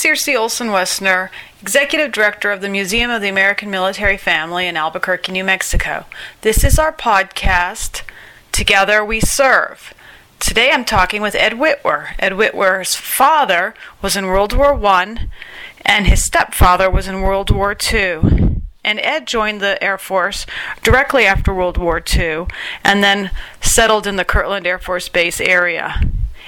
Circe Olson Wessner, Executive Director of the Museum of the American Military Family in Albuquerque, New Mexico. This is our podcast, Together We Serve. Today I'm talking with Ed Witwer. Ed Witwer's father was in World War I, and his stepfather was in World War II. And Ed joined the Air Force directly after World War II, and then settled in the Kirtland Air Force Base area.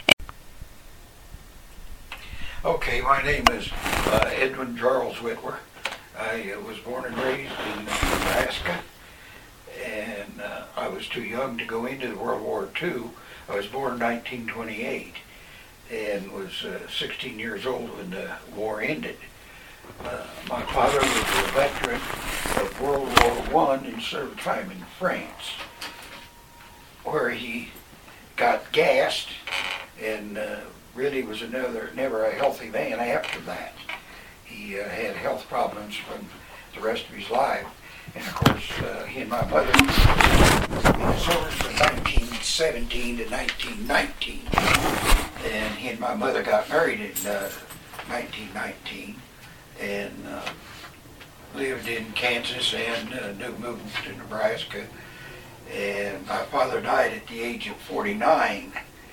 Okay, my name is Edwin Charles Witwer. I was born and raised in Nebraska, and I was too young to go into World War II. I was born in 1928 and was 16 years old when the war ended. My father was a veteran of World War I and served time in France, where he got gassed and really was never a healthy man after that. He had health problems from the rest of his life. And of course, he and my mother were in the service from 1917 to 1919. And he and my mother got married in 1919 and lived in Kansas and moved to Nebraska. And my father died at the age of 49.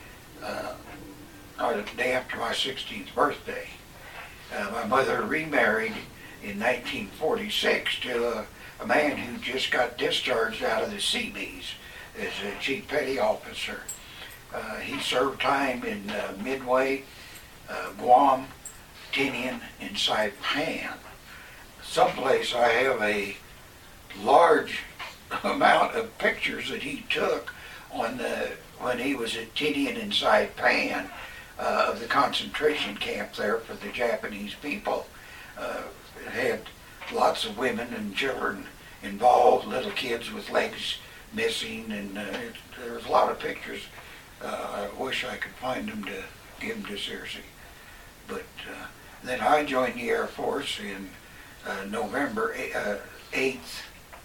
The day after my 16th birthday. My mother remarried in 1946 to a man who just got discharged out of the Seabees as a chief petty officer. He served time in Midway, Guam, Tinian, and Saipan. Someplace I have a large amount of pictures that he took on when he was at Tinian and Saipan. Of the concentration camp there for the Japanese people. It had lots of women and children involved, little kids with legs missing, and there was a lot of pictures. I wish I could find them to give them to Circe. But then I joined the Air Force in November 8th,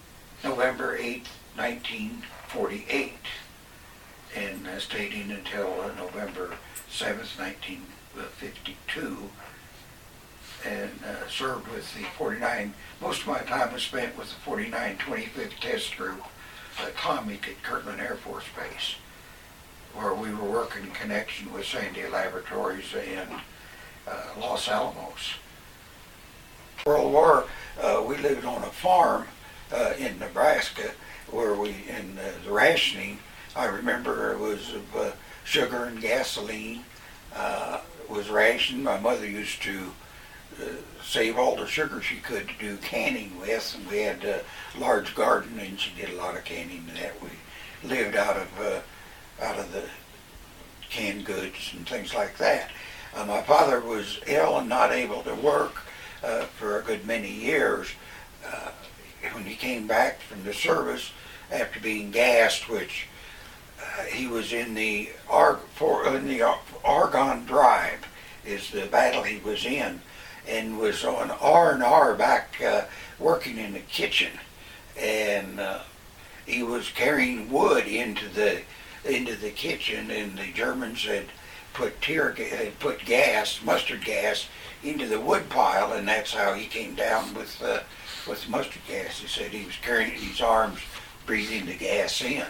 1948, and stayed in until November 7th, 1952, and served with the 49. Most of my time was spent with the 49 25th Test Group Atomic at Kirtland Air Force Base, where we were working in connection with Sandia Laboratories and Los Alamos. World War, we lived on a farm in Nebraska where in the rationing, I remember it was of sugar and gasoline was rationed. My mother used to save all the sugar she could to do canning with, and we had a large garden, and she did a lot of canning and that. We lived out of the canned goods and things like that. My father was ill and not able to work for a good many years. When he came back from the service after being gassed, which he was in the Argonne Drive is the battle he was in, and was on R&R back working in the kitchen, and he was carrying wood into the kitchen, and the Germans had put mustard gas into the wood pile, and that's how he came down with mustard gas. He said he was carrying it in his arms, breathing the gas in.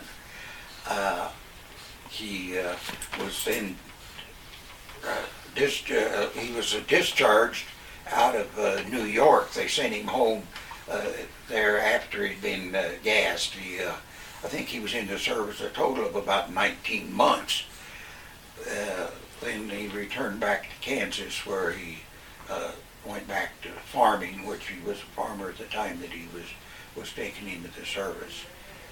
He was then he was discharged out of New York. They sent him home there after he'd been gassed. I think he was in the service a total of about 19 months. Then he returned back to Kansas, where he went back to farming, which he was a farmer at the time that he was taken into the service.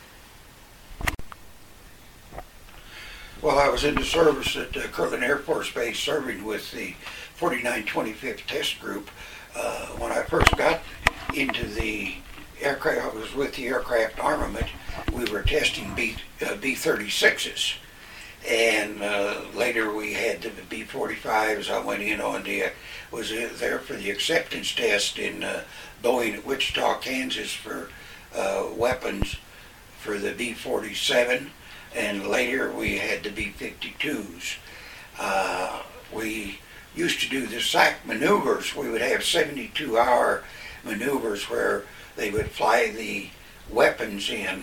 Well, I was in the service at Kirtland Air Force Base serving with the 49 25th Test Group. When I first got into the aircraft, I was with the aircraft armament. We were testing B-36s. And later we had the B-45s. I went in on was there for the acceptance test in Boeing at Wichita, Kansas for weapons for the B-47. And later we had the B-52s. We used to do the SAC maneuvers. We would have 72-hour maneuvers where they would fly the weapons in,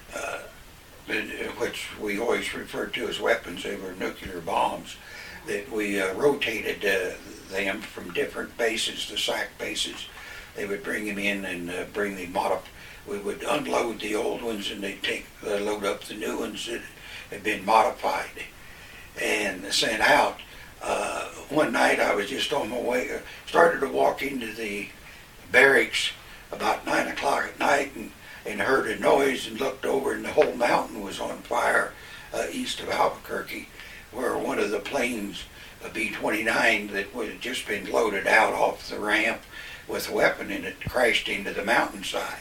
which we always referred to as weapons. They were nuclear bombs. That we rotated them from different bases, the SAC bases. They would bring them in and bring the we would unload the old ones, and they'd load up the new ones that had been modified and sent out. One night I was just on my way, started to walk into the barracks about 9 o'clock at night, and heard a noise and looked over, and the whole mountain was on fire east of Albuquerque, where one of the planes, a B-29 that had just been loaded out off the ramp with a weapon in it, crashed into the mountainside.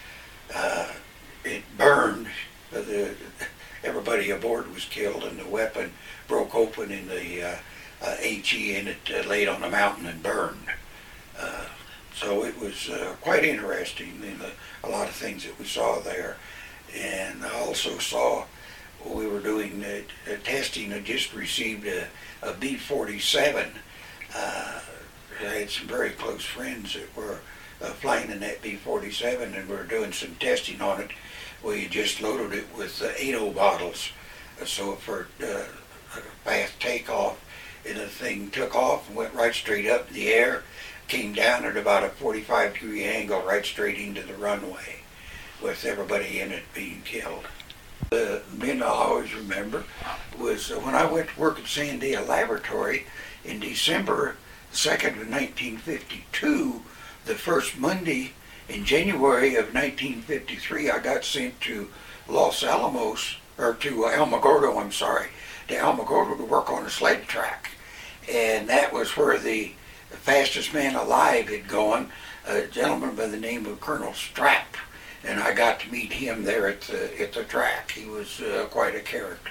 It burned. Everybody aboard was killed, and the weapon broke open in the HE, and it laid on the mountain and burned. So it was quite interesting in a lot of things that we saw there. And I also saw, we were doing testing. I just received a B-47. I had some very close friends that were flying in that B-47, and we were doing some testing on it. We just loaded it with 8-0 bottles, so for a fast takeoff, and the thing took off and went right straight up in the air, came down at about a 45-degree angle right straight into the runway, with everybody in it being killed. The men I'll always remember was when I went to work at Sandia Laboratory in December 2nd of 1952, the first Monday in January of 1953, I got sent to Los Alamos, or to Alamogordo, to Alamogordo to work on a sled track. And that was where the fastest man alive had gone, a gentleman by the name of Colonel Strapp. And I got to meet him there at the track. He was quite a character.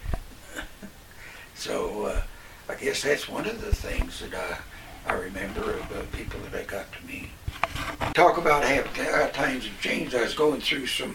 So I guess that's one of the things that I remember of people that I got to meet. Talk about how times have changed. I was going through some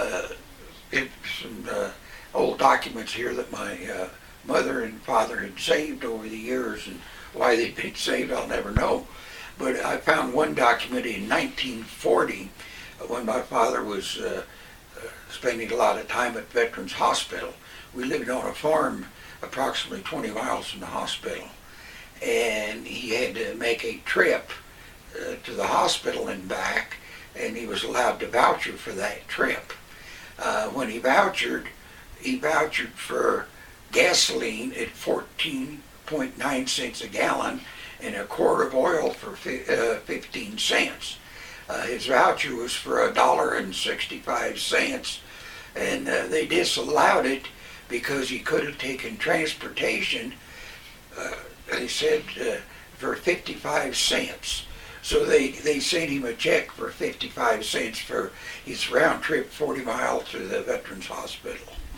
old documents here that my mother and father had saved over the years, and why they'd been saved I'll never know. But I found one document in 1940 when my father was spending a lot of time at Veterans Hospital. We lived on a farm approximately 20 miles from the hospital, and he had to make a trip to the hospital and back, and he was allowed to voucher for that trip. When he vouchered for gasoline at 14.9 cents a gallon and a quart of oil for 15 cents. His voucher was for $1.65, and they disallowed it because he could have taken transportation, they said, for 55 cents. So they sent him a check for 55 cents for his round trip 40 miles to the Veterans Hospital.